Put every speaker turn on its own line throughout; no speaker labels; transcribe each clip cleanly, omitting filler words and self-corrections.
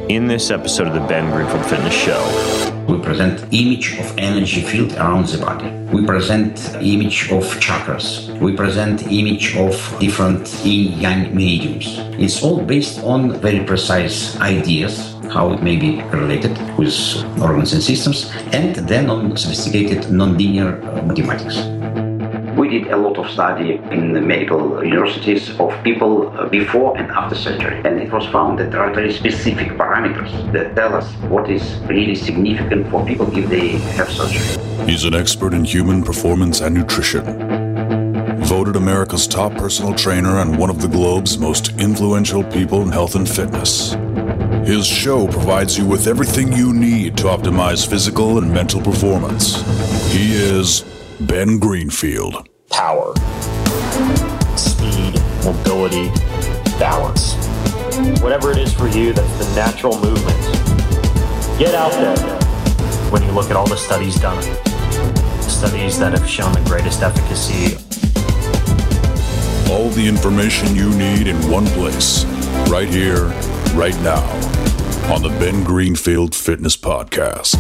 In this episode of the Ben Greenfield Fitness Show,
we present image of energy field around the body. We present image of chakras. We present image of different yin-yang meridians. It's all based on very precise ideas, how it may be related with organs and systems, and then on sophisticated nonlinear mathematics. We did a lot of study in the medical universities of people before and after surgery. And it was found that there are very specific parameters that tell us what is really significant for people if they have surgery.
He's an expert in human performance and nutrition. Voted America's top personal trainer and one of the globe's most influential people in health and fitness. His show provides you with everything you need to optimize physical and mental performance. He is Ben Greenfield.
power, speed, mobility, balance. Whatever it is for you, that's the natural movement. Get out there. When you look at all the studies done, studies that have shown the greatest efficacy.
All the information you need in one place, right here, right now, on the Ben Greenfield Fitness Podcast.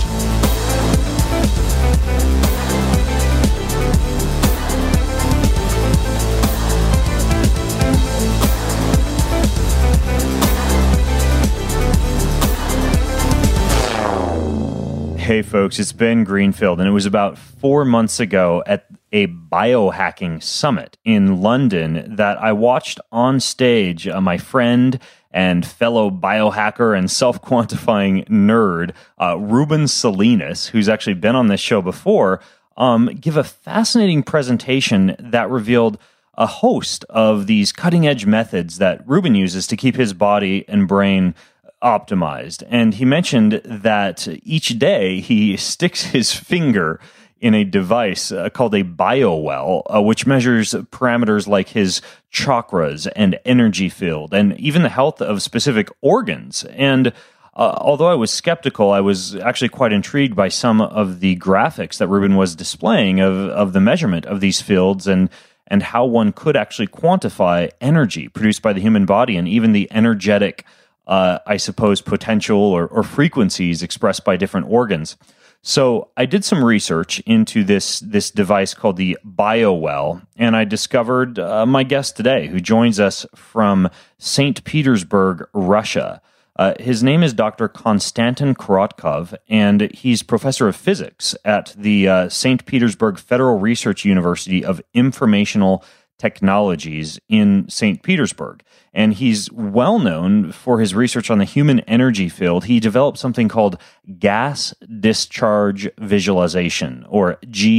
Hey folks, it's Ben Greenfield, and it was about 4 months ago at a biohacking summit in London that I watched on stage my friend and fellow biohacker and self-quantifying nerd, Ruben Salinas, who's actually been on this show before, give a fascinating presentation that revealed a host of these cutting-edge methods that Ruben uses to keep his body and brain optimized. And he mentioned that each day he sticks his finger in a device called a BioWell, which measures parameters like his chakras and energy field and even the health of specific organs. And although I was skeptical, I was actually quite intrigued by some of the graphics that Ruben was displaying of the measurement of these fields and how one could actually quantify energy produced by the human body and even the energetic I suppose, potential or frequencies expressed by different organs. So I did some research into this device called the BioWell, and I discovered my guest today, who joins us from St. Petersburg, Russia. His name is Dr. Konstantin Korotkov, and he's professor of physics at the St. Petersburg Federal Research University of Informational Technologies in St. Petersburg. And he's well known for his research on the human energy field. He developed something called gas discharge visualization, or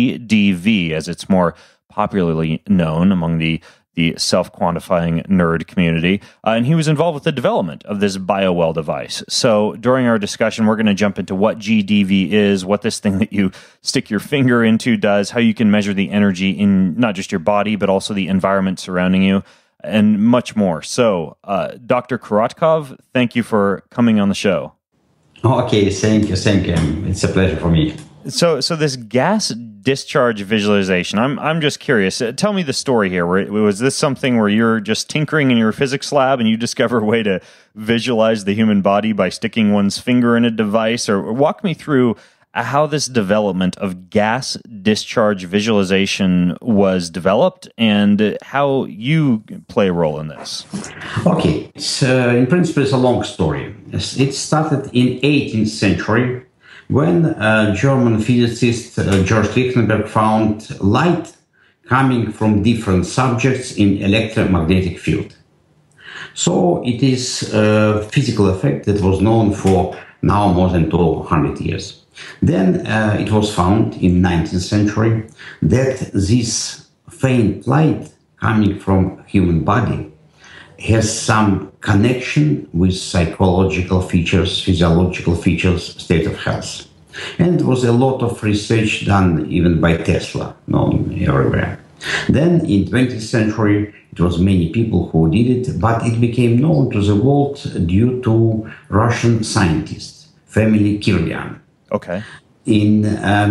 GDV, as it's more popularly known among the self-quantifying nerd community. And he was involved with the development of this BioWell device. So during our discussion, we're going to jump into what GDV is, what this thing that you stick your finger into does, how you can measure the energy in not just your body, but also the environment surrounding you, and much more. So, Dr. Korotkov, thank you for coming on the show.
Okay, thank you. It's a pleasure for me.
So this gas discharge visualization, I'm just curious. Tell me the story here. Was this something where you're just tinkering in your physics lab and you discover a way to visualize the human body by sticking one's finger in a device? Or walk me through how this development of gas discharge visualization was developed and how you play a role in this.
Okay, in principle, it's a long story. It started in 18th century when German physicist George Lichtenberg found light coming from different subjects in electromagnetic field. So it is a physical effect that was known for now more than 200 years. Then it was found in 19th century that this faint light coming from human body has some connection with psychological features, physiological features, state of health. And there was a lot of research done even by Tesla, known everywhere. Then in 20th century, it was many people who did it, but it became known to the world due to Russian scientist, family Kirlian.
Okay.
In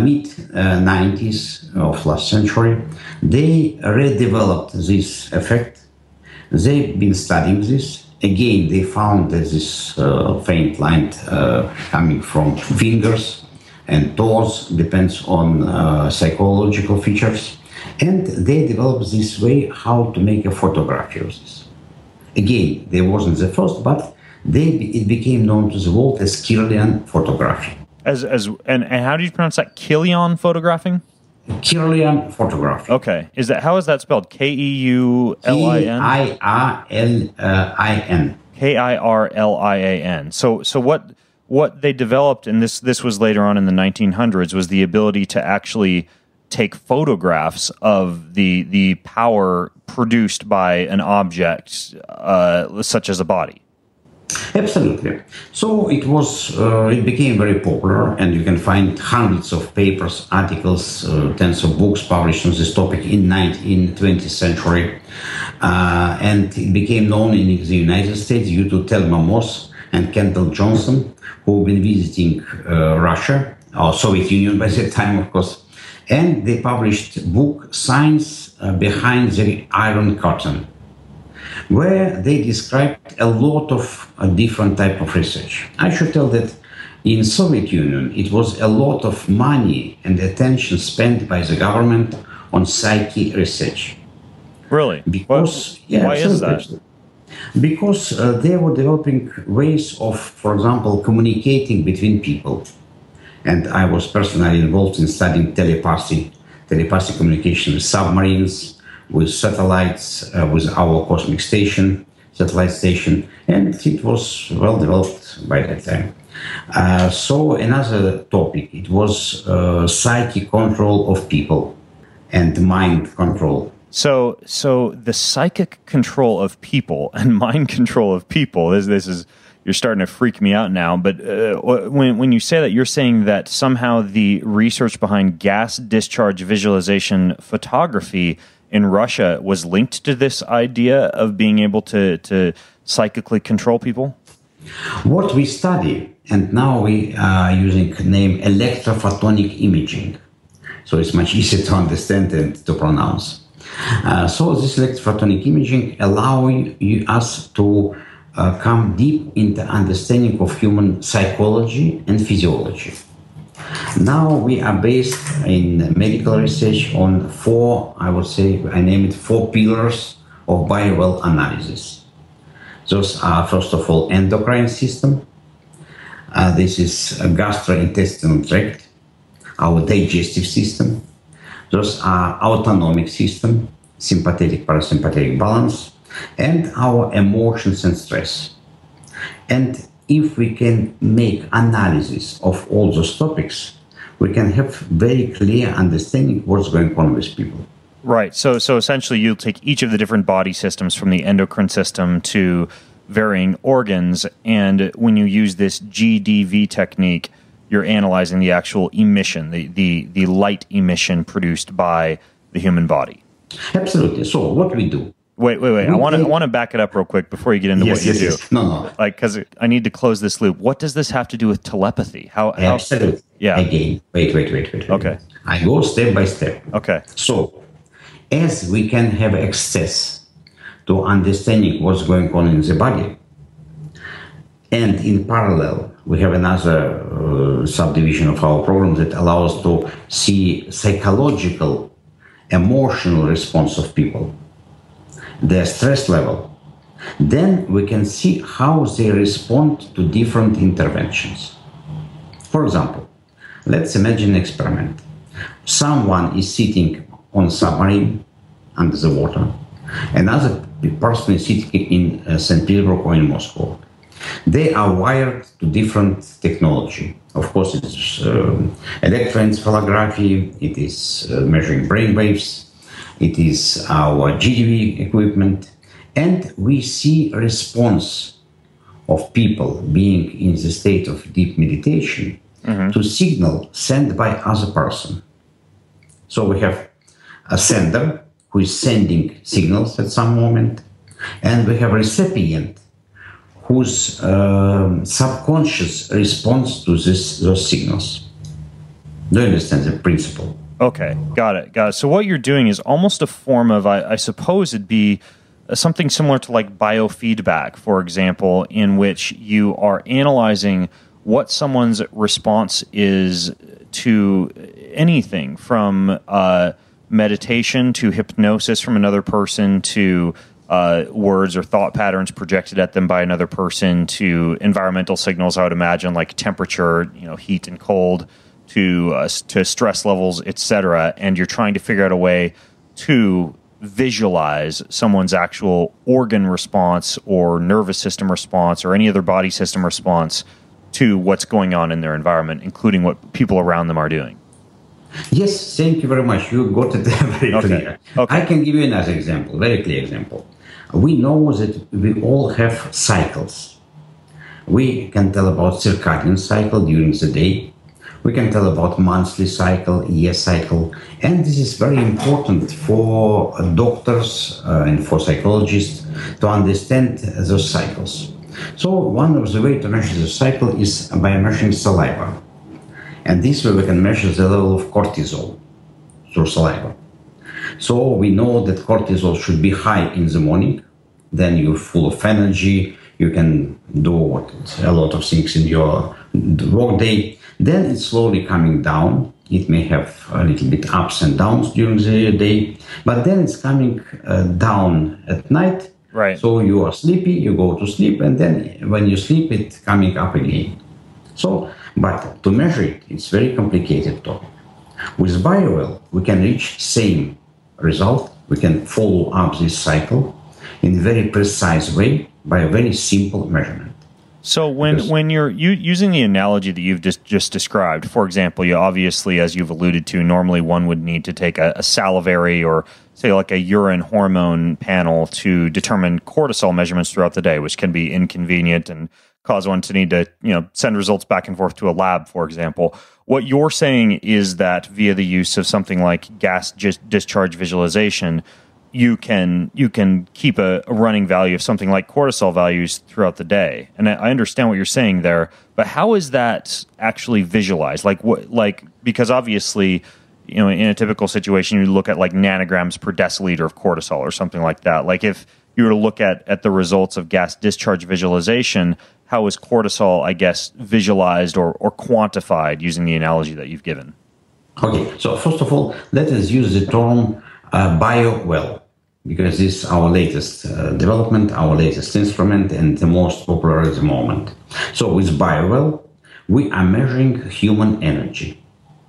mid-90s of last century, they redeveloped this effect. They've been studying this, Again, they found that this faint line coming from fingers and toes depends on psychological features. And they developed this way how to make a photography of this. Again, they wasn't the first, but it became known to the world as Kirlian photography.
And how do you pronounce that? Kirlian photographing?
Kirlian photography.
Okay. How is that spelled? Keulin?
Kirlian.
Kirlian. So what they developed, and this was later on in the 1900s, was the ability to actually take photographs of the power produced by an object such as a body.
Absolutely. So it became very popular, and you can find hundreds of papers, articles, tens of books published on this topic in 20th century. And it became known in the United States due to Thelma Moss and Kendall Johnson, who've been visiting Russia, or Soviet Union by that time, of course. And they published book Science Behind the Iron Curtain, where they described a lot of different type of research. I should tell that in Soviet Union, it was a lot of money and attention spent by the government on psyche research.
Really?
Because
why is that?
Because they were developing ways of, for example, communicating between people. And I was personally involved in studying telepathy communication with submarines, with satellites, with our cosmic satellite station, and it was well developed by that time. So another topic, it was psychic control of people and mind control.
So the psychic control of people and mind control of people, this is you're starting to freak me out now, but when you say that, you're saying that somehow the research behind gas discharge visualization photography in Russia was linked to this idea of being able to psychically control people?
What we study, and now we are using the name electrophotonic imaging, so it's much easier to understand and to pronounce. So this electrophotonic imaging allows us to come deep into understanding of human psychology and physiology. Now we are based in medical research on I name it four pillars of biowell analysis. Those are, first of all, endocrine system. This is a gastrointestinal tract, our digestive system. Those are autonomic system, sympathetic, parasympathetic balance, and our emotions and stress. And if we can make analysis of all those topics, we can have very clear understanding what's going on with people.
Right. So essentially you'll take each of the different body systems from the endocrine system to varying organs, and when you use this GDV technique, you're analyzing the actual emission, the light emission produced by the human body.
Absolutely. So what we do?
Wait. I want to back it up real quick before you get into what you do.
Yes. No.
Because I need to close this loop. What does this have to do with telepathy? How
Absolutely.
Yeah.
Again, wait.
Okay.
I go step by step.
Okay.
So, as we can have access to understanding what's going on in the body, and in parallel, we have another subdivision of our program that allows us to see psychological, emotional response of people, their stress level. Then we can see how they respond to different interventions. For example, let's imagine an experiment. Someone is sitting on a submarine under the water. Another person is sitting in St. Petersburg or in Moscow. They are wired to different technology. Of course, it's electroencephalography, it is measuring brain waves, it is our GDV equipment, and we see a response of people being in the state of deep meditation to signal sent by other person. So we have a sender who is sending signals at some moment, and we have a recipient whose subconscious responds to those signals. Do you understand the principle?
Okay, got it. So what you're doing is almost a form of, I suppose it'd be something similar to like biofeedback, for example, in which you are analyzing what someone's response is to anything from meditation to hypnosis from another person to words or thought patterns projected at them by another person to environmental signals, I would imagine, like temperature, heat and cold, to stress levels, etc. And you're trying to figure out a way to visualize someone's actual organ response or nervous system response or any other body system response to what's going on in their environment, including what people around them are doing.
Yes, thank you very much. You got it very clear.
Okay.
I can give you another example, very clear example. We know that we all have cycles. We can tell about circadian cycle during the day. We can tell about monthly cycle, year cycle. And this is very important for doctors and for psychologists to understand those cycles. So one of the ways to measure the cycle is by measuring saliva. And this way we can measure the level of cortisol through saliva. So we know that cortisol should be high in the morning. Then you're full of energy. You can do a lot of things in your work day. Then it's slowly coming down. It may have a little bit ups and downs during the day, but then it's coming down at night.
Right.
So you are sleepy, you go to sleep, and then when you sleep, it's coming up again. So, but to measure it, it's very complicated topic. With BioWell, we can reach same result. We can follow up this cycle in a very precise way by a very simple measurement.
So when you're using the analogy that you've just described, for example, you obviously, as you've alluded to, normally one would need to take a salivary or say like a urine hormone panel to determine cortisol measurements throughout the day, which can be inconvenient and cause one to need to send results back and forth to a lab, for example. What you're saying is that via the use of something like gas discharge visualization, you can keep a running value of something like cortisol values throughout the day. And I understand what you're saying there, but how is that actually visualized? Because obviously, in a typical situation, you look at like nanograms per deciliter of cortisol or something like that. Like if you were to look at the results of gas discharge visualization, how is cortisol, I guess, visualized or quantified using the analogy that you've given?
Okay, so first of all, let us use the term BioWell, because this is our latest development, our latest instrument, and the most popular at the moment. So with BioWell, we are measuring human energy.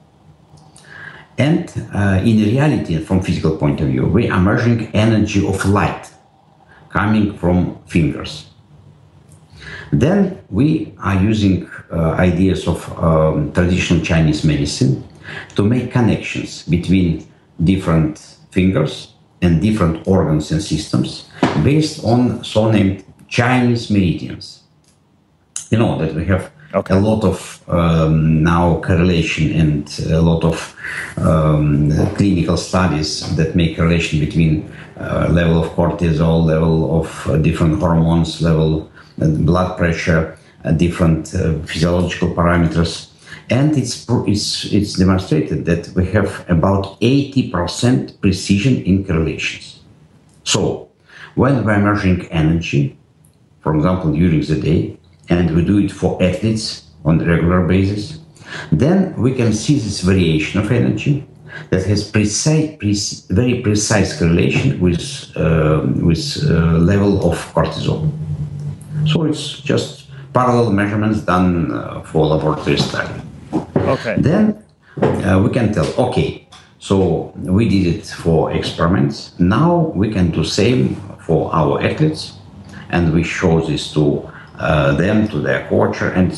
And in reality, from physical point of view, we are measuring energy of light coming from fingers. Then we are using ideas of traditional Chinese medicine to make connections between different fingers and different organs and systems based on so-named Chinese meridians. You know that we have a lot of now correlation and a lot of clinical studies that make correlation between level of cortisol, level of different hormones, level blood pressure, different physiological parameters. And it's demonstrated that we have about 80% precision in correlations. So when we're measuring energy, for example, during the day, and we do it for athletes on a regular basis, then we can see this variation of energy that has very precise correlation with level of cortisol. So it's just parallel measurements done for laboratory study.
Okay.
Then we can tell, okay, so we did it for experiments. Now we can do same for our athletes, and we show this to them, to their coach, and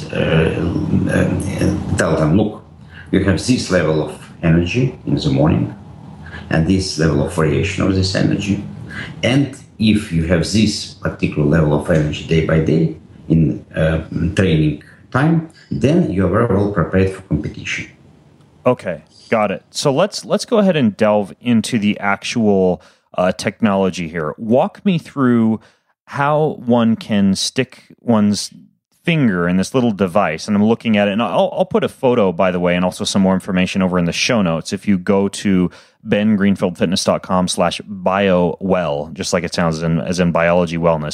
tell them, look, you have this level of energy in the morning, and this level of variation of this energy. And if you have this particular level of energy day by day in training time, then you're very well prepared for competition.
Okay, got it. So let's go ahead and delve into the actual technology here. Walk me through how one can stick one's finger in this little device, and I'm looking at it, and I'll put a photo, by the way, and also some more information over in the show notes. If you go to bengreenfieldfitness.com/biowell, just like it sounds, as in biology wellness,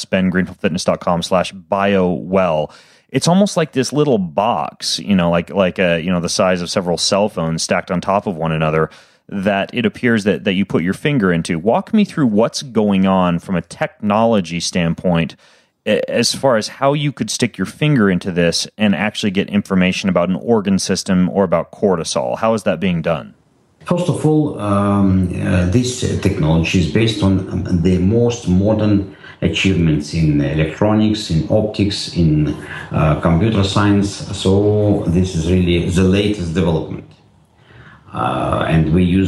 bengreenfieldfitness.com/biowell. It's almost like this little box, like the size of several cell phones stacked on top of one another, that it appears that you put your finger into. Walk me through what's going on from a technology standpoint as far as how you could stick your finger into this and actually get information about an organ system or about cortisol. How is that being done?
First of all, this technology is based on the most modern achievements in electronics, in optics, in computer science. So this is really the latest development. And we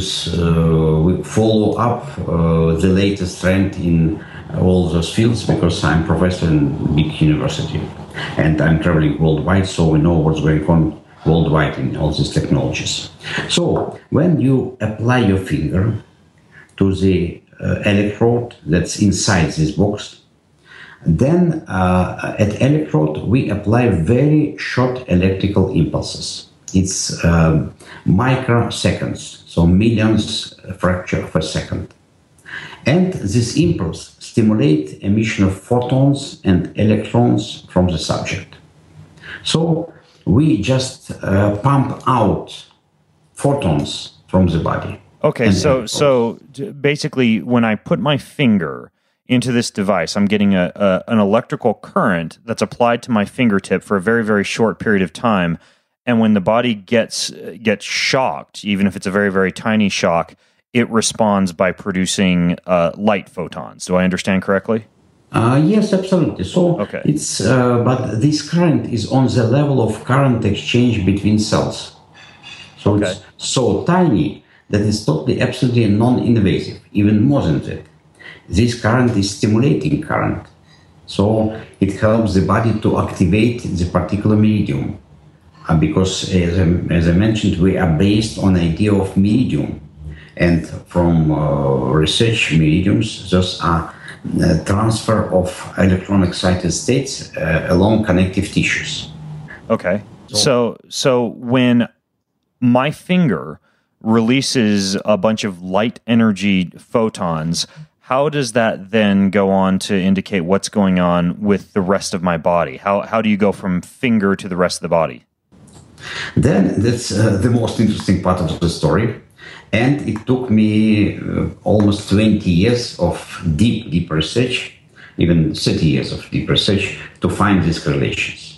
follow up the latest trend in all those fields, because I'm professor in a big university and I'm traveling worldwide, so we know what's going on worldwide in all these technologies. So when you apply your finger to the electrode that's inside this box, then at electrode we apply very short electrical impulses. It's microseconds, so millions fracture of a second. And this impulse stimulates emission of photons and electrons from the subject. So we just pump out photons from the body.
Okay, so basically, when I put my finger into this device, I'm getting an electrical current that's applied to my fingertip for a very, very short period of time. And when the body gets shocked, even if it's a very, very tiny shock, it responds by producing light photons. Do I understand correctly?
Yes, absolutely. So
okay.
But this current is on the level of current exchange between cells. So okay. It's so tiny that it's totally, absolutely non-invasive, even more than that. This current is stimulating current. So it helps the body to activate the particular medium. Because, as I mentioned, we are based on the idea of medium. And from research mediums, those are transfer of electron excited states along connective tissues.
Okay. So when my finger releases a bunch of light energy photons, how does that then go on to indicate what's going on with the rest of my body? How do you go from finger to the rest of the body?
Then that's the most interesting part of the story. And it took me almost 20 years of deep research, even 30 years of deep research, to find these correlations.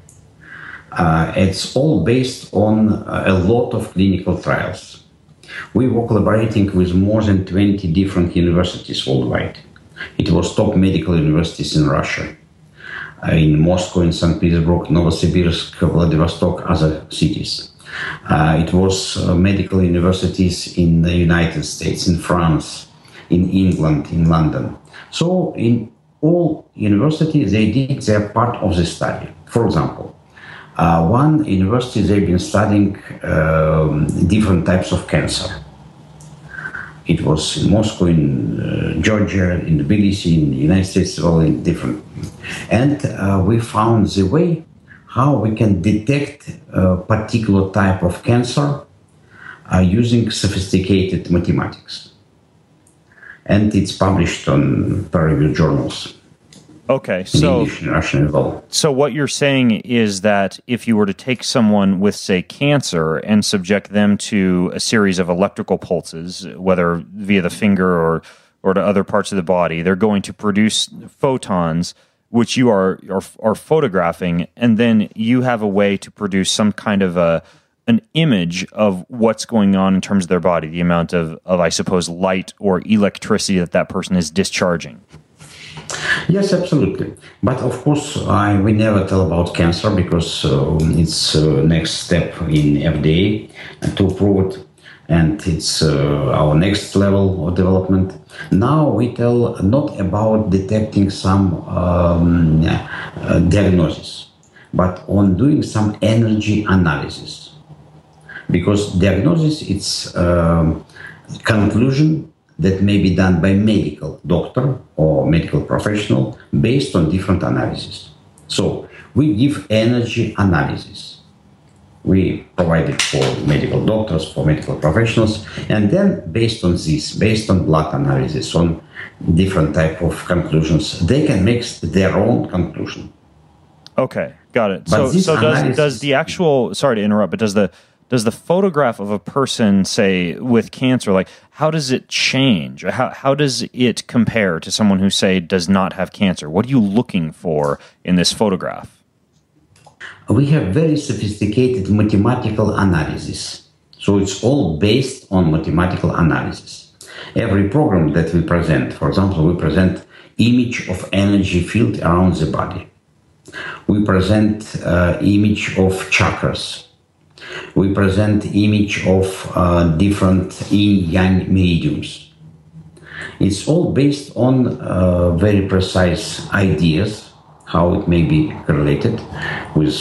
It's all based on a lot of clinical trials. We were collaborating with more than 20 different universities worldwide. It was top medical universities in Russia, in Moscow, in St. Petersburg, Novosibirsk, Vladivostok, other cities. It was medical universities in the United States, in France, in England, in London. So in all universities, they did their part of the study. For example, one university, they've been studying different types of cancer. It was in Moscow, in Georgia, in Tbilisi, in the United States, all in different. And we found the way how we can detect a particular type of cancer using sophisticated mathematics. And it's published on peer-reviewed journals.
Okay, so
English, Russian as well.
So what you're saying is that if you were to take someone with, say, cancer and subject them to a series of electrical pulses, whether via the finger or to other parts of the body, they're going to produce photons, which you are photographing, and then you have a way to produce some kind of an image of what's going on in terms of their body, the amount of I suppose, light or electricity that person is discharging.
Yes, absolutely. But of course, we never tell about cancer because it's next step in FDA to prove it, and it's our next level of development. Now we tell not about detecting some diagnosis, but on doing some energy analysis. Because diagnosis, it's conclusion that may be done by medical doctor or medical professional based on different analysis. So We give energy analysis. We provide it for medical doctors, for medical professionals, and then based on this, based on blood analysis, on different type of conclusions, they can make their own conclusion.
Okay, got it.
But
So does the actual, sorry to interrupt, but does the photograph of a person, say, with cancer, like, how does it change? How does it compare to someone who, say, does not have cancer? What are you looking for in this photograph?
We have very sophisticated mathematical analysis. So it's all based on mathematical analysis. Every program that we present, for example, we present image of energy field around the body. We present image of chakras. We present image of different yin-yang meridians. It's all based on very precise ideas, how it may be correlated with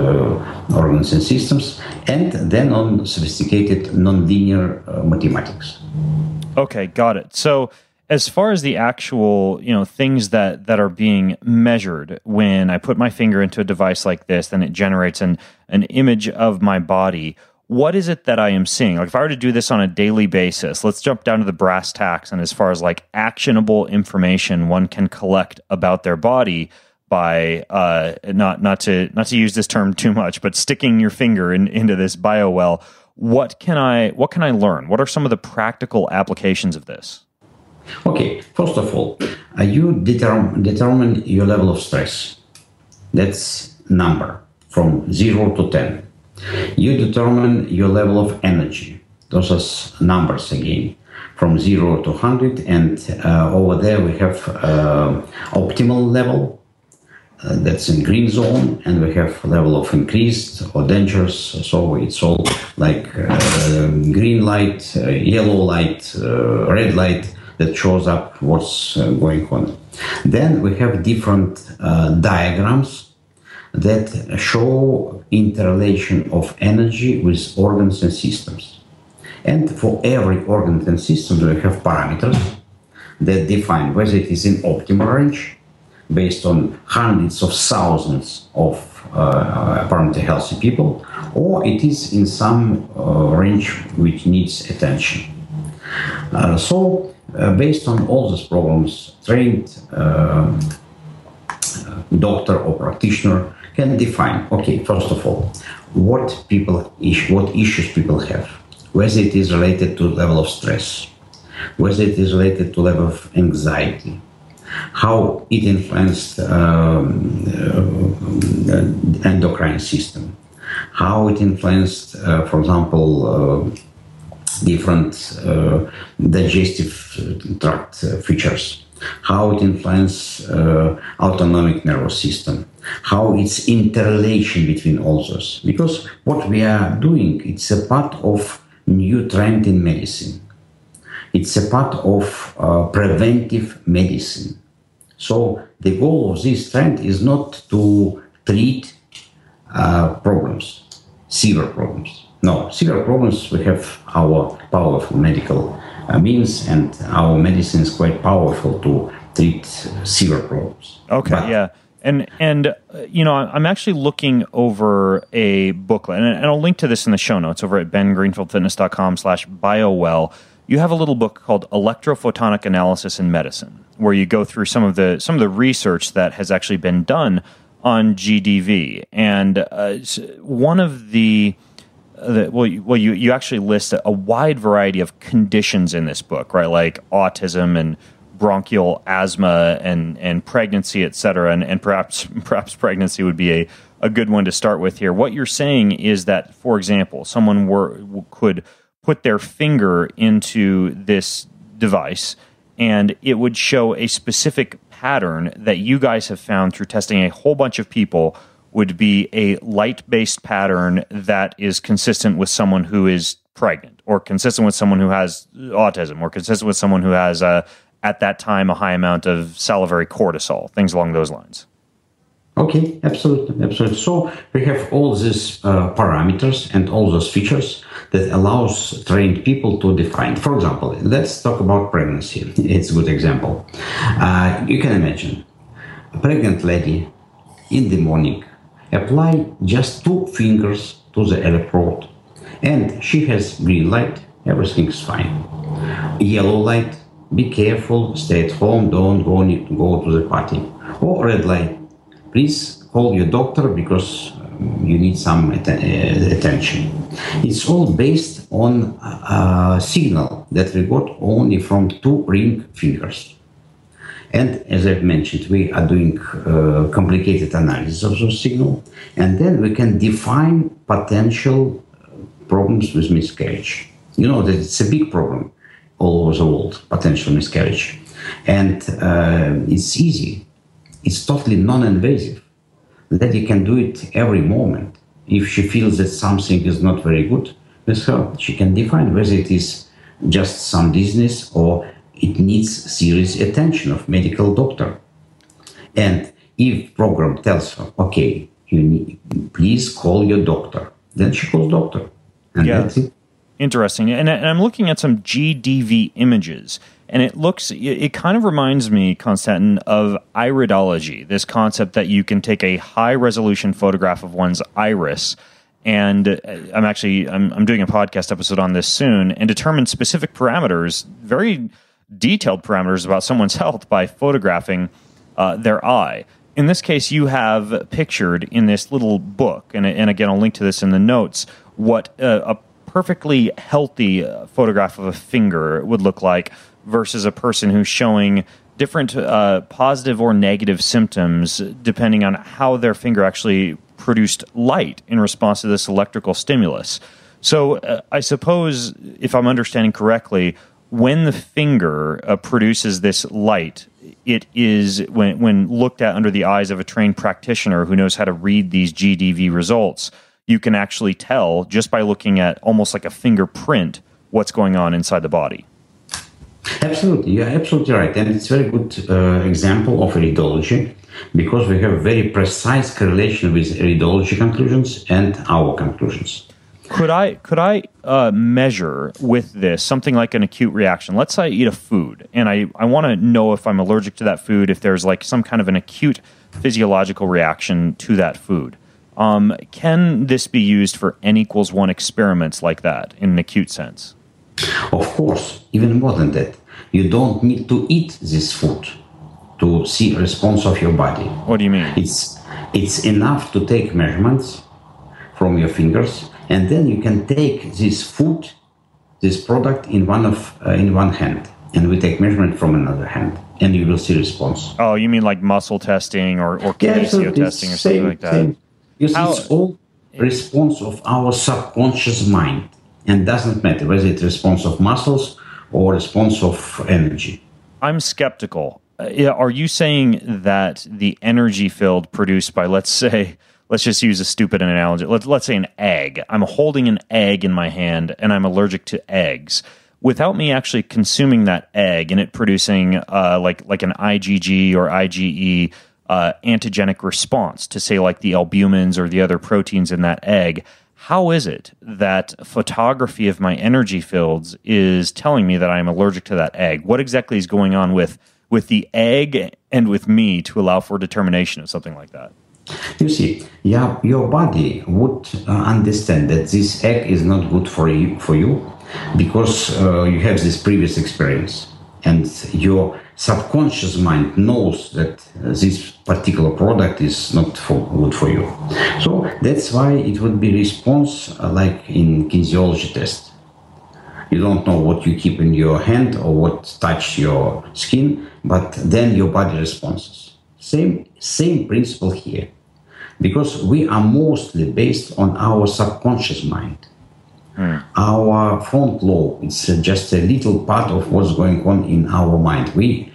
organs and systems, and then on sophisticated nonlinear mathematics.
Okay, got it. So as far as the actual, things that are being measured, when I put my finger into a device like this, then it generates an image of my body. What is it that I am seeing? Like, if I were to do this on a daily basis, let's jump down to the brass tacks, and as far as like actionable information one can collect about their body by not to use this term too much, but sticking your finger into this BioWell, what can I learn? What are some of the practical applications of this?
Okay, first of all, you determine your level of stress. That's number from 0 to 10. You determine your level of energy. Those are numbers again, from 0 to 100. And over there we have optimal level. That's in green zone, and we have level of increased or dangerous. So it's all like green light, yellow light, red light that shows up what's going on. Then we have different diagrams that show interrelation of energy with organs and systems. And for every organ and system, we have parameters that define whether it is in optimal range, based on hundreds of thousands of apparently healthy people, or it is in some range which needs attention. So based on all these programs, trained doctor or practitioner can define, okay, first of all, what issues people have, whether it is related to level of stress, whether it is related to level of anxiety, how it influenced endocrine system, how it influenced, for example, different digestive tract features, how it influences autonomic nervous system, how it's interrelation between all those. Because what we are doing, it's a part of new trend in medicine. It's a part of preventive medicine. So the goal of this trend is not to treat problems, severe problems. No, severe problems, we have our powerful medical means, and our medicine is quite powerful to treat severe problems.
Okay, yeah. And I'm actually looking over a booklet, and I'll link to this in the show notes over at bengreenfieldfitness.com/BioWell. You have a little book called Electrophotonic Analysis in Medicine, where you go through some of the research that has actually been done on GDV. And one of you actually list a wide variety of conditions in this book, right? Like autism and bronchial asthma and pregnancy, et cetera. And perhaps pregnancy would be a good one to start with here. What you're saying is that, for example, someone could put their finger into this device and it would show a specific pattern that you guys have found through testing a whole bunch of people would be a light-based pattern that is consistent with someone who is pregnant, or consistent with someone who has autism, or consistent with someone who has, at that time, a high amount of salivary cortisol, things along those lines.
Okay, absolutely. So we have all these parameters and all those features that allows trained people to define. For example, let's talk about pregnancy. It's a good example. You can imagine a pregnant lady in the morning apply just 2 fingers to the electrode, and she has green light, everything is fine. Yellow light, be careful, stay at home, don't go to the party. Or red light, please call your doctor because you need some attention. It's all based on a signal that we got only from 2 ring fingers. And as I've mentioned, we are doing complicated analysis of those signals, and then we can define potential problems with miscarriage. You know that it's a big problem all over the world, potential miscarriage. And it's easy. It's totally non-invasive. That you can do it every moment. If she feels that something is not very good with her, she can define whether it is just some dizziness or it needs serious attention of medical doctor. And if program tells her, okay, please call your doctor, then she calls doctor. And that's it.
Interesting. And I'm looking at some GDV images, and it kind of reminds me, Konstantin, of iridology, this concept that you can take a high-resolution photograph of one's iris, and I'm doing a podcast episode on this soon, and determine specific parameters, very detailed parameters about someone's health by photographing their eye. In this case, you have pictured in this little book, and again, I'll link to this in the notes, what a perfectly healthy photograph of a finger would look like versus a person who's showing different positive or negative symptoms depending on how their finger actually produced light in response to this electrical stimulus. So I suppose, if I'm understanding correctly, when the finger produces this light, it is, when looked at under the eyes of a trained practitioner who knows how to read these GDV results, you can actually tell just by looking at almost like a fingerprint what's going on inside the body.
Absolutely, you're absolutely right. And it's a very good example of iridology because we have very precise correlation with iridology conclusions and our conclusions.
Could I measure with this something like an acute reaction? Let's say I eat a food and I want to know if I'm allergic to that food, if there's like some kind of an acute physiological reaction to that food. Can this be used for N=1 experiments like that in an acute sense?
Of course, even more than that. You don't need to eat this food to see a response of your body.
What do you mean?
It's enough to take measurements from your fingers, and then you can take this food, this product in one hand, and we take measurement from another hand, and you will see response.
Oh, you mean like muscle testing or kinesio testing or something like that?
Same. You see, it's all response of our subconscious mind, and doesn't matter whether it's response of muscles or response of energy.
I'm skeptical. Are you saying that the energy field produced by, let's just use a stupid analogy. Let's say an egg. I'm holding an egg in my hand and I'm allergic to eggs. Without me actually consuming that egg and it producing like an IgG or IgE antigenic response to, say, like the albumins or the other proteins in that egg, how is it that photography of my energy fields is telling me that I'm allergic to that egg? What exactly is going on with the egg and with me to allow for determination of something like that?
You see, your body would understand that this egg is not good for you because you have this previous experience. And your subconscious mind knows that this particular product is not good for you. So that's why it would be response like in kinesiology test. You don't know what you keep in your hand or what touch your skin, but then your body responds. Same principle here. Because we are mostly based on our subconscious mind. Our front lobe is just a little part of what's going on in our mind. We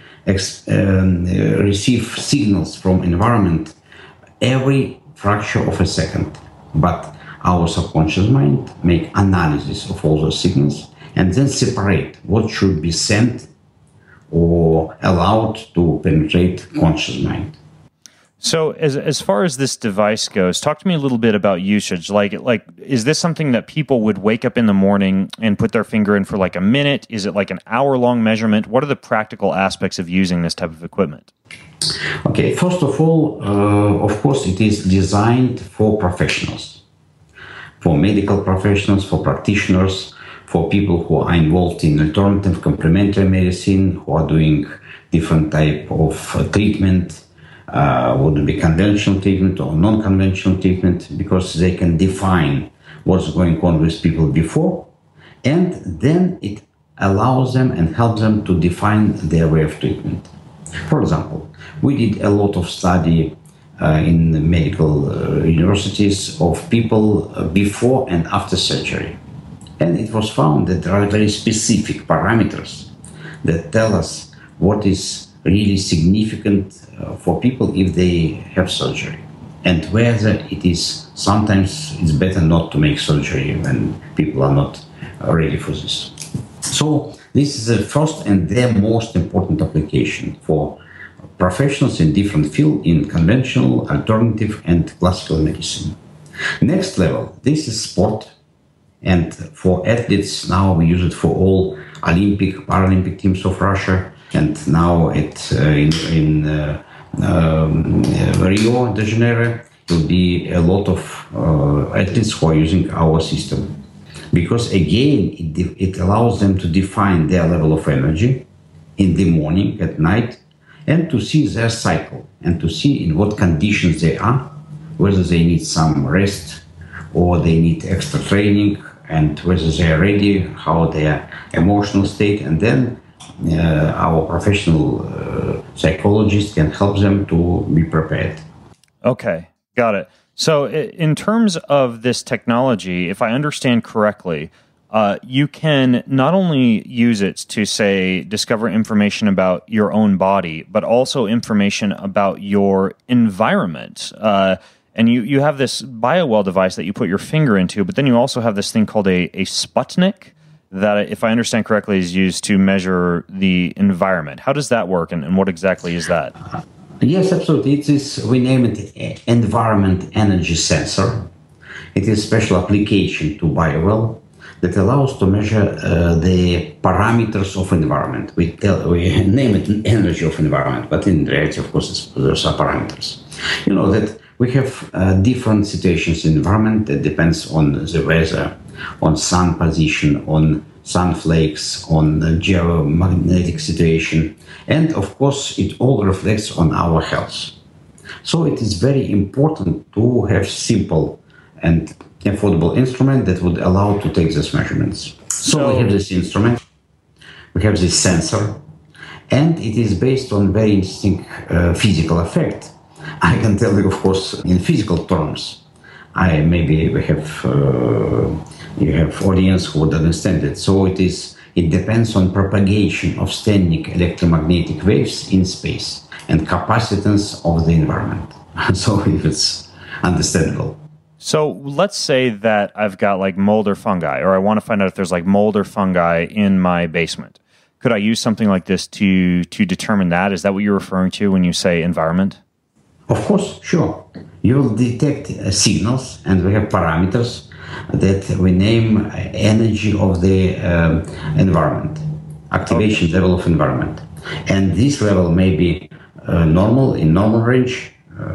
receive signals from environment every fraction of a second. But our subconscious mind make analysis of all those signals and then separate what should be sent or allowed to penetrate conscious mind.
So as far as this device goes, talk to me a little bit about usage. Like is this something that people would wake up in the morning and put their finger in for like a minute? Is it like an hour-long measurement? What are the practical aspects of using this type of equipment?
Okay, first of all, of course, it is designed for professionals, for medical professionals, for practitioners, for people who are involved in alternative complementary medicine, who are doing different type of treatment, would it be conventional treatment or non-conventional treatment, because they can define what's going on with people before, and then it allows them and helps them to define their way of treatment. For example, we did a lot of study in the medical universities of people before and after surgery. And it was found that there are very specific parameters that tell us what is really significant for people if they have surgery, and whether it is sometimes it's better not to make surgery when people are not ready for this. So this is the first and the most important application for professionals in different fields in conventional, alternative, and classical medicine. Next level, this is sport. And for athletes, now we use it for all Olympic, Paralympic teams of Russia. And now in Rio de Janeiro, will be a lot of athletes who are using our system. Because again, it allows them to define their level of energy in the morning, at night, and to see their cycle, and to see in what conditions they are, whether they need some rest or they need extra training, and whether they are ready, how their emotional state, and then our professional psychologists can help them to be prepared.
Okay, got it. So in terms of this technology, if I understand correctly, you can not only use it to, say, discover information about your own body, but also information about your environment. And you have this BioWell device that you put your finger into, but then you also have this thing called a Sputnik that, if I understand correctly, is used to measure the environment. How does that work, and what exactly is that?
Yes, absolutely. It is, we name it Environment Energy Sensor. It is a special application to BioWell that allows to measure the parameters of environment. We name it energy of environment, but in reality, of course, those are parameters. You know that we have different situations in the environment that depends on the weather, on sun position, on sun flakes, on the geomagnetic situation, and of course it all reflects on our health. So it is very important to have simple and affordable instrument that would allow to take these measurements. So we have this instrument, we have this sensor, and it is based on very interesting physical effect. I can tell you, of course, in physical terms. Maybe we have you have audience who would understand it. So it depends on propagation of standing electromagnetic waves in space and capacitance of the environment. So if it's understandable.
So let's say that I've got like mold or fungi, or I want to find out if there's like mold or fungi in my basement. Could I use something like this to determine that? Is that what you're referring to when you say environment?
Of course, sure. You will detect signals, and we have parameters that we name energy of the environment, activation level of environment. And this level may be normal, in normal range,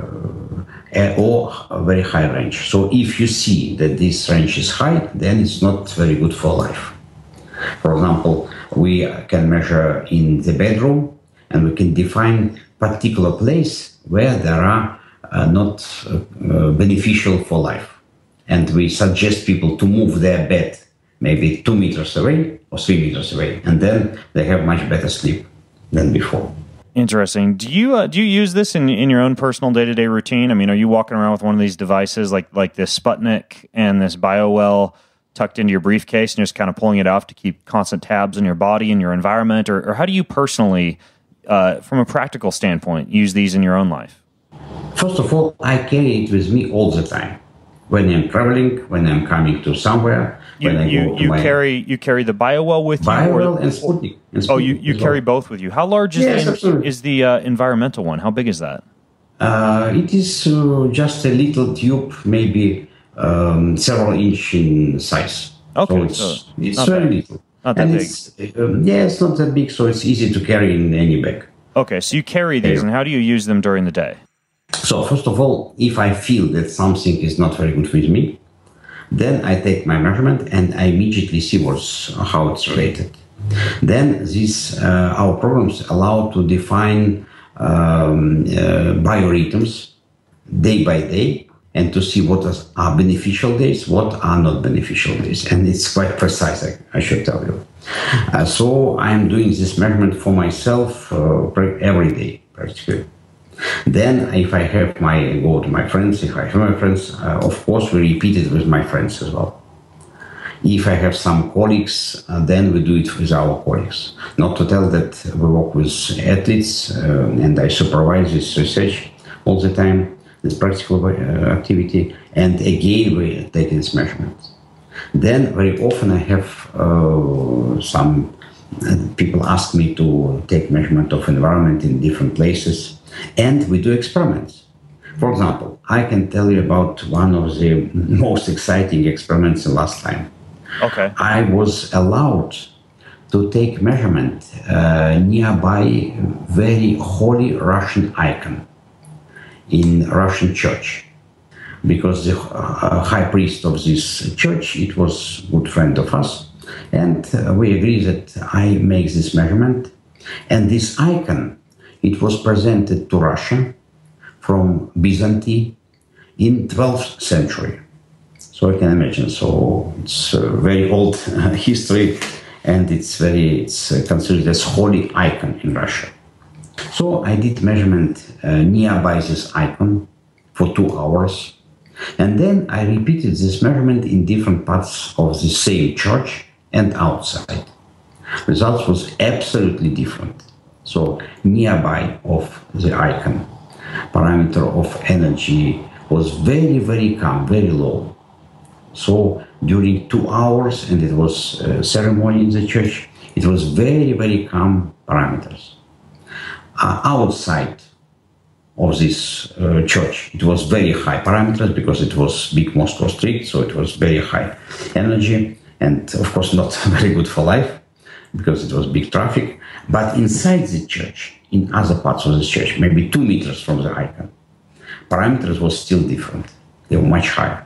or a very high range. So if you see that this range is high, then it's not very good for life. For example, we can measure in the bedroom, and we can define particular place where there are not beneficial for life. And we suggest people to move their bed maybe 2 meters away or 3 meters away, and then they have much better sleep than before.
Interesting. Do you use this in your own personal day-to-day routine? I mean, are you walking around with one of these devices like this Sputnik and this BioWell tucked into your briefcase and just kind of pulling it off to keep constant tabs on your body and your environment? Or how do you personally, from a practical standpoint, use these in your own life?
First of all, I carry it with me all the time. When I'm traveling, when I'm coming to somewhere,
you carry the BioWell with you?
BioWell and Sputnik.
Oh, you carry both with you. How large is the environmental one? How big is that?
It is just a little tube, maybe several inch in size.
Okay,
So
so
it's
not
very
that,
little.
not that
And
big.
it's not that big, so it's easy to carry in any bag.
Okay, so you carry these, and how do you use them during the day?
So first of all, if I feel that something is not very good with me, then I take my measurement and I immediately see how it's related. Then our programs allow to define biorhythms day by day and to see what are beneficial days, what are not beneficial days. And it's quite precise, I should tell you. So I'm doing this measurement for myself every day, practically. Then if I go to my friends, if I have my friends, of course we repeat it with my friends as well. If I have some colleagues, then we do it with our colleagues. Not to tell that we work with athletes and I supervise this research all the time, this practical activity, and again we take this measurement. Then very often I have some people ask me to take measurement of environment in different places, and we do experiments. For example, I can tell you about one of the most exciting experiments last time.
Okay.
I was allowed to take measurement nearby very holy Russian icon in Russian church, because the high priest of this church, it was a good friend of us, and we agreed that I make this measurement, and this icon, it was presented to Russia from Byzantine in 12th century. So I can imagine. So it's a very old history, and it's considered as holy icon in Russia. So I did measurement nearby this icon for 2 hours, and then I repeated this measurement in different parts of the same church and outside. Results was absolutely different. So nearby of the icon, parameter of energy was very, very calm, very low. So during 2 hours, and it was a ceremony in the church, it was very, very calm parameters. Outside of this church, it was very high parameters because it was big Moscow street, so it was very high energy, and of course not very good for life because it was big traffic. But inside the church, in other parts of the church, maybe 2 meters from the icon, parameters was still different. They were much higher.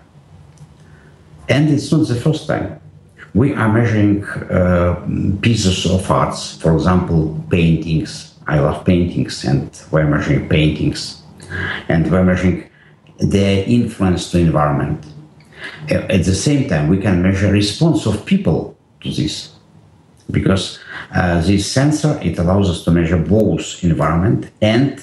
And it's not the first time. We are measuring pieces of arts, for example, paintings. I love paintings, and we're measuring paintings. And we're measuring their influence to environment. At the same time, we can measure response of people to this. Because this sensor, it allows us to measure both environment and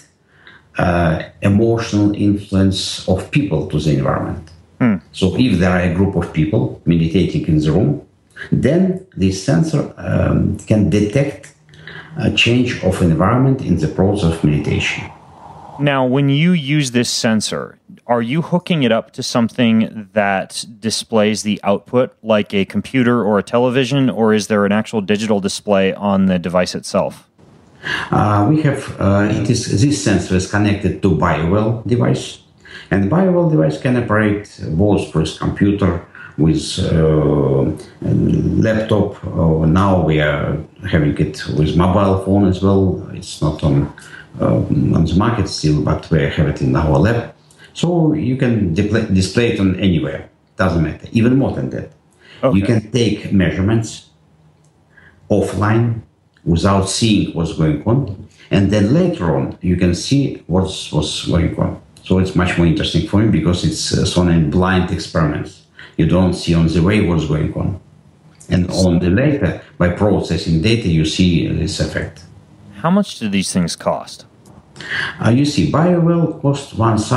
emotional influence of people to the environment. So if there are a group of people meditating in the room, then this sensor can detect a change of environment in the process of meditation.
Now, when you use this sensor, are you hooking it up to something that displays the output, like a computer or a television, or is there an actual digital display on the device itself?
We have, this sensor is connected to BioWell device. And BioWell device can operate both with computer, with laptop. Now we are having it with mobile phone as well. It's not on the market still, but we have it in our lab. So you can display it on anywhere. Doesn't matter. Even more than that. Okay. You can take measurements offline without seeing what's going on. And then later on, you can see what's going on. So it's much more interesting for me because it's on a blind experiments. You don't see on the way what's going on. And on the later, by processing data, you see this effect.
How much do these things cost?
You see, BioWell costs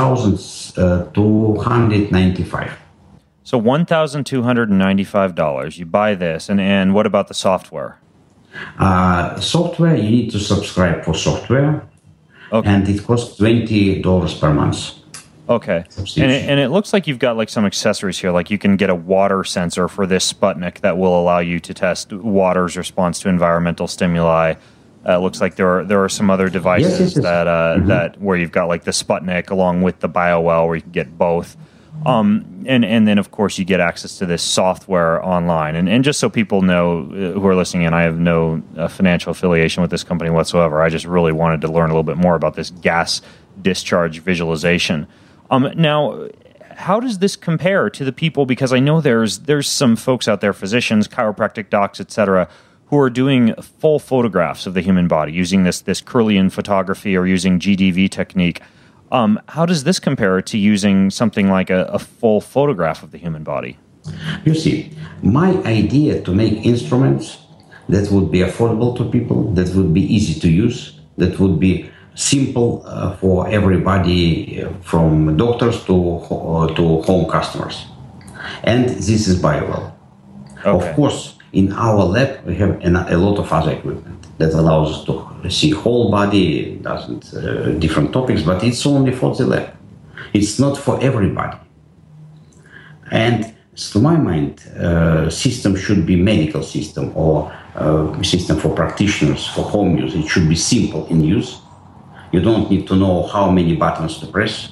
$1,295.
So $1,295. You buy this, and what about the software?
Software, you need to subscribe for software. Okay. And it costs $20 per month.
Okay. And it looks like you've got like some accessories here. Like you can get a water sensor for this Sputnik that will allow you to test water's response to environmental stimuli. It looks like there are some other devices that where you've got like the Sputnik along with the BioWell, where you can get both. And then, of course, you get access to this software online. And just so people know who are listening in, I have no financial affiliation with this company whatsoever. I just really wanted to learn a little bit more about this gas discharge visualization. Now, how does this compare to the people? Because I know there's some folks out there, physicians, chiropractic docs, etc., who are doing full photographs of the human body using this Kirlian photography or using GDV technique. How does this compare to using something like a full photograph of the human body?
You see, my idea to make instruments that would be affordable to people, that would be easy to use, that would be simple for everybody, from doctors to home customers. And this is BioWell. Okay. Of course, in our lab, we have a lot of other equipment that allows us to see whole body, different topics, but it's only for the lab. It's not for everybody. And to my mind, system should be medical system or system for practitioners, for home use. It should be simple in use. You don't need to know how many buttons to press.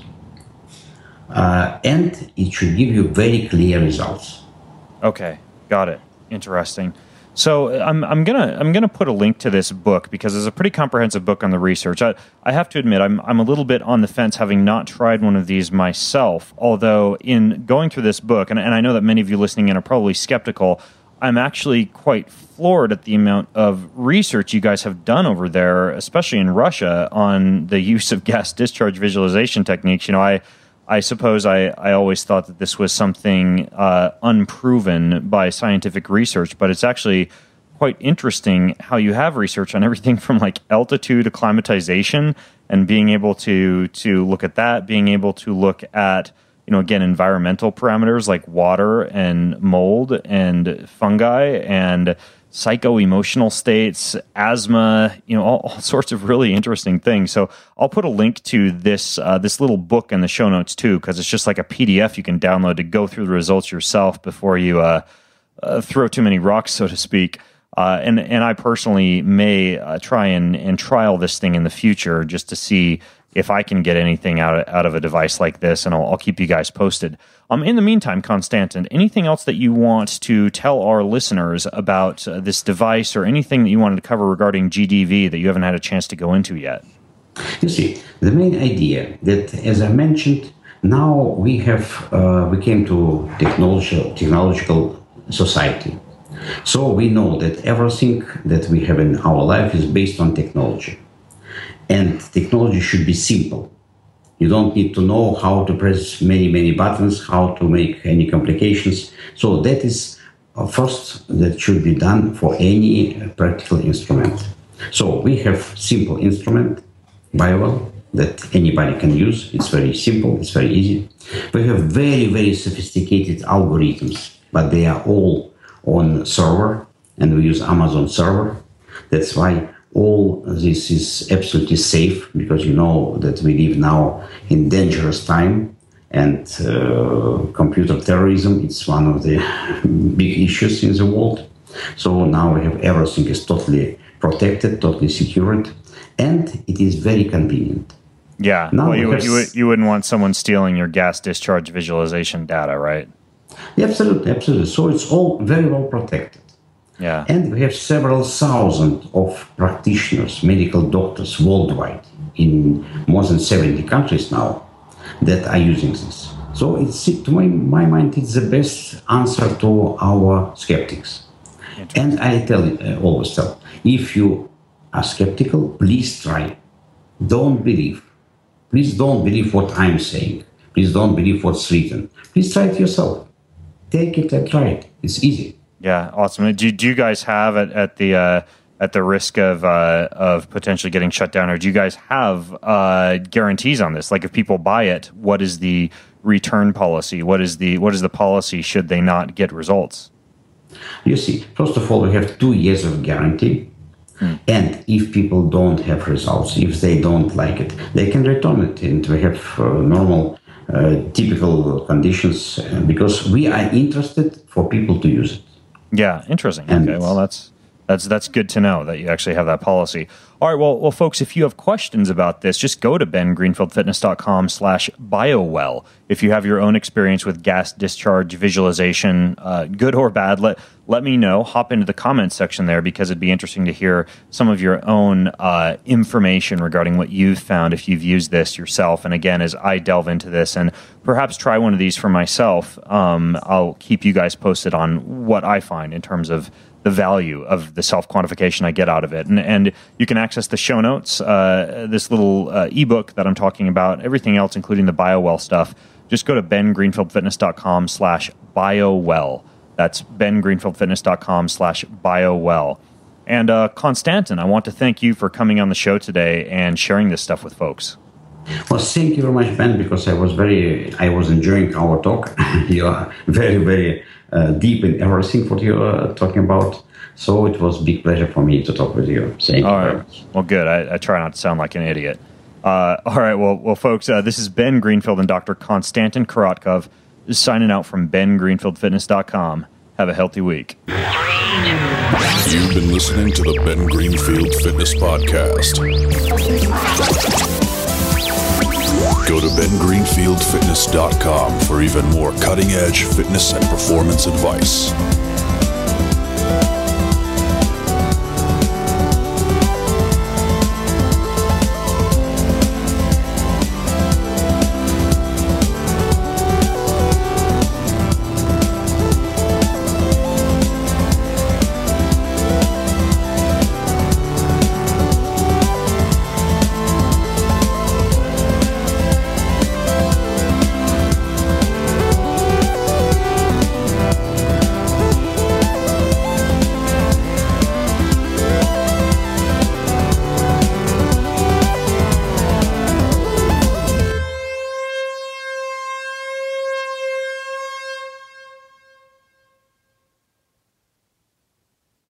And it should give you very clear results.
Okay, got it. Interesting. So I'm gonna put a link to this book because it's a pretty comprehensive book on the research. I have to admit I'm a little bit on the fence, having not tried one of these myself. Although in going through this book, and I know that many of you listening in are probably skeptical, I'm actually quite floored at the amount of research you guys have done over there, especially in Russia, on the use of gas discharge visualization techniques. You know, I suppose I always thought that this was something unproven by scientific research, but it's actually quite interesting how you have research on everything from like altitude acclimatization and being able to look at that, being able to look at, you know, again, environmental parameters like water and mold and fungi and psycho-emotional states, asthma, you know, all sorts of really interesting things. So I'll put a link to this little book in the show notes too, because it's just like a PDF you can download to go through the results yourself before you throw too many rocks, so to speak. And I personally may try and trial this thing in the future just to see if I can get anything out of a device like this, and I'll keep you guys posted. In the meantime, Konstantin, anything else that you want to tell our listeners about this device, or anything that you wanted to cover regarding GDV that you haven't had a chance to go into yet?
You see, the main idea that, as I mentioned, now we came to technological society. So we know that everything that we have in our life is based on technology. And technology should be simple. You don't need to know how to press many buttons, how to make any complications. So that is first that should be done for any practical instrument. So we have simple instrument, BioWell, that anybody can use. It's very simple, it's very easy. We have very sophisticated algorithms, but they are all on server, and we use Amazon server. That's why all this is absolutely safe, because you know that we live now in dangerous time, and computer terrorism, it's one of the big issues in the world. So now we have everything is totally protected, totally secured, and it is very convenient.
Yeah, now well, you wouldn't want someone stealing your gas discharge visualization data, right?
Yeah, absolutely. So it's all very well protected.
Yeah.
And we have several thousand of practitioners, medical doctors worldwide in more than 70 countries now that are using this. So it's, to my mind, it's the best answer to our skeptics. And I always tell, if you are skeptical, please try. Don't believe. Please don't believe what I'm saying. Please don't believe what's written. Please try it yourself. Take it and try it. It's easy.
Yeah, awesome. Do you guys have at the risk of potentially getting shut down, or do you guys have guarantees on this? Like, if people buy it, what is the return policy? What is the policy should they not get results?
You see, first of all, we have 2 years of guarantee, and if people don't have results, if they don't like it, they can return it, and we have normal, typical conditions, because we are interested for people to use it.
Yeah, interesting. Okay, well, that's That's good to know that you actually have that policy. All right, well, folks, if you have questions about this, just go to bengreenfieldfitness.com/biowell. If you have your own experience with gas discharge visualization, good or bad, let me know. Hop into the comments section there, because it'd be interesting to hear some of your own information regarding what you've found if you've used this yourself. And again, as I delve into this and perhaps try one of these for myself, I'll keep you guys posted on what I find in terms of the value of the self-quantification I get out of it. And you can access the show notes, this little ebook that I'm talking about, everything else, including the BioWell stuff. Just go to bengreenfieldfitness.com/biowell. That's bengreenfieldfitness.com/biowell. And Konstantin, I want to thank you for coming on the show today and sharing this stuff with folks.
Well, thank you very much, Ben, because I was enjoying our talk. You are very, very deep in everything what you are talking about. So it was a big pleasure for me to talk with you. Thank you very much.
Well, good. I try not to sound like an idiot. All right. Well, folks, this is Ben Greenfield and Dr. Konstantin Korotkov signing out from bengreenfieldfitness.com. Have a healthy week.
You've been listening to the Ben Greenfield Fitness Podcast. Go to bengreenfieldfitness.com for even more cutting-edge fitness and performance advice.